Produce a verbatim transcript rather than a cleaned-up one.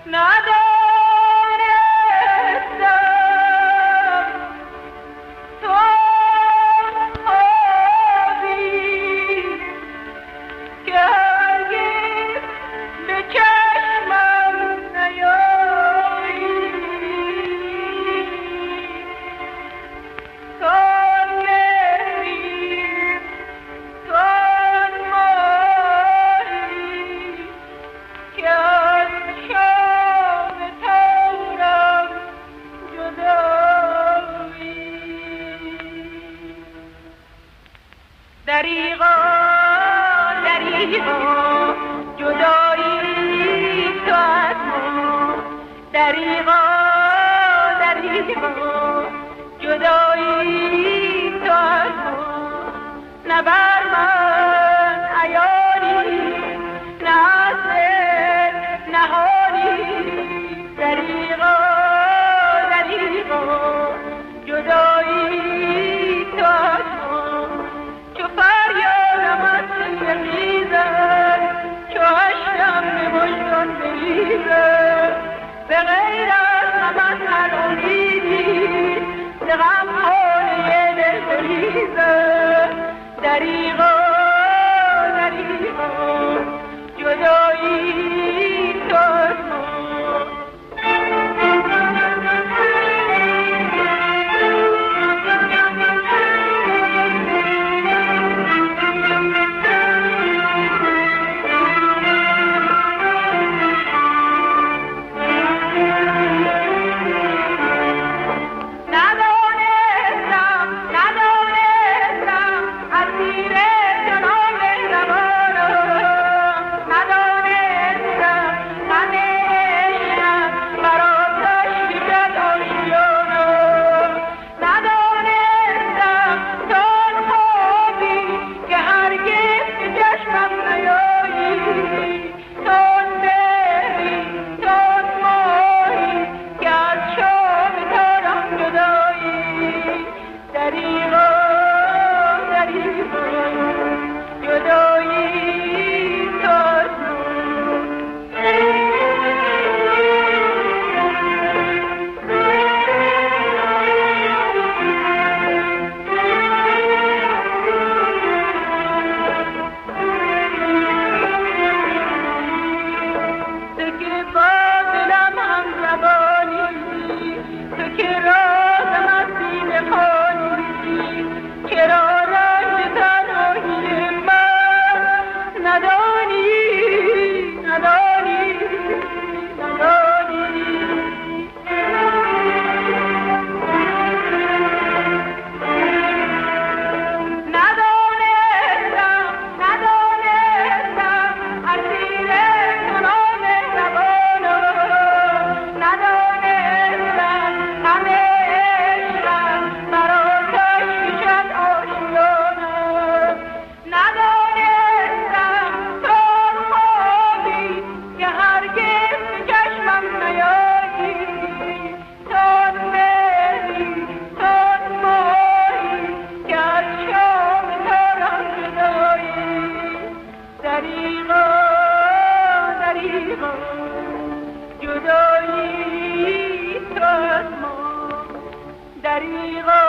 دریغا دریغا جدایی تو از ما، دریغا دریغا جدایی تو از ما، نه بر من عیاری نه از دل نهانی، دریغا دریغا جدایی تو از ما، چو فریادم از سوی خیزد، چو اشکم به مژگان بریزد، به غیر از غمت هر امیدی ز غم خانه دل بریزد، دریغا دریغا جدایی تو از ما. جدایی تو از ما، دریغا